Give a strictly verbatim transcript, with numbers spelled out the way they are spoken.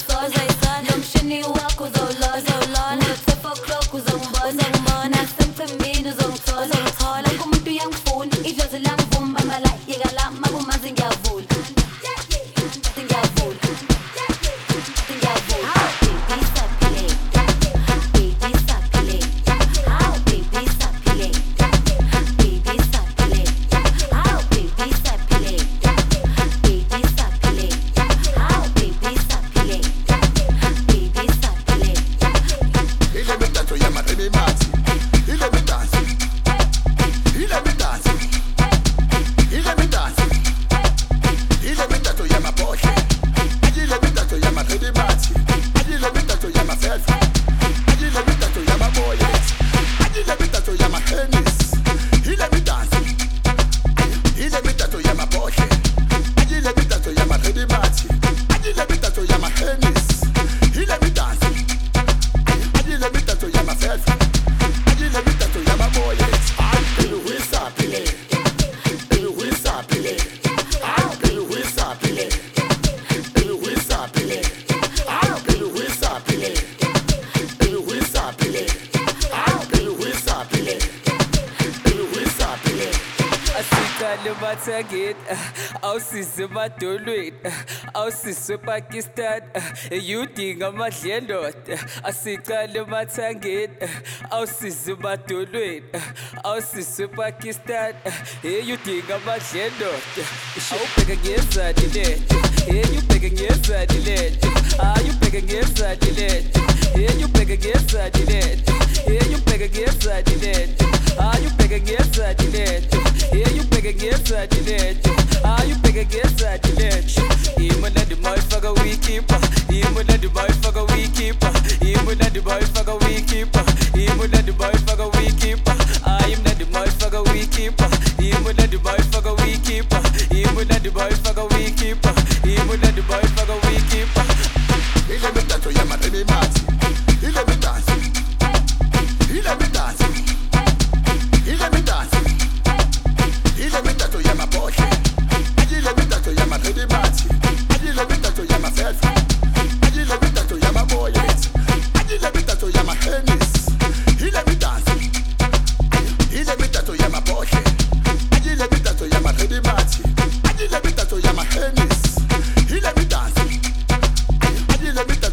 uzayisala nomshini wakho uzolona ngo-twelve o'clock uzongibona nasemthembeni uzongithola wonke umuntu uyangifuna idlozi langivuma malayika lama kumanzi ngiyavula ngiyavula ngiyavula baby saphile baby saphile how baby saphile baby saphile how baby saphile baby saphile how baby saphile baby saphile ile mitatu ya maremi mati ile mitanzi ile mitanzi ile mitanzi ile mitatu ya maboshe ile mitatu ya maremi mati ile mitatu ya mafelfa ile mitatu ya maboyes ile mitatu ya mahenis ile mitanzi ile mitatu ya maboshe ile mitatu ya maremi mati ile mitatu ya mahenis ile mitanzi ile mitatu ya mafelfa ile mitatu ya maboyes pelu wisapile pelu wisapile pelu wisapile pelu wisapile pelu wisapile pelu wisapile pelu wisapile pelu wisapile Asikale mathaget awusise emadolweni awusise ePakistan eyudinga amadlendoda asikale mathaget awusise emadolweni awusise ePakistan eyudinga amadlendoda awubheke ngezani lethu eyubheke ngezani lethu ayubheke ngezani lethu eyubheke ngezani lethu eyubheke ngezani lethu ayubheke ngezani lethu eyubheke ngezani lethu ayubheke ngezani lethu imonandi mayifaka wikipa imonandi mayifaka wikipa imonandi mayifaka wikipa imonandi mayifaka wikipa ayimnandi mayifaka wikipa imonandi mayifaka wikipa imonandi mayifaka wikipa imonandi mayifaka wikipa ile mitatu ya maremi mati ile mitanzi ile mitanzi ile mitanzi ile mitatu ya maboshe ile mitatu ya maremi mati ile mitatu ya mafelfa ile mitatu ya maboyes ile mitatu ya mahenis ile mitanzi ile mitatu ya maboshe ile mitatu ya maremi mati ile mitatu ya mahenis ile mitanzi ile mitatu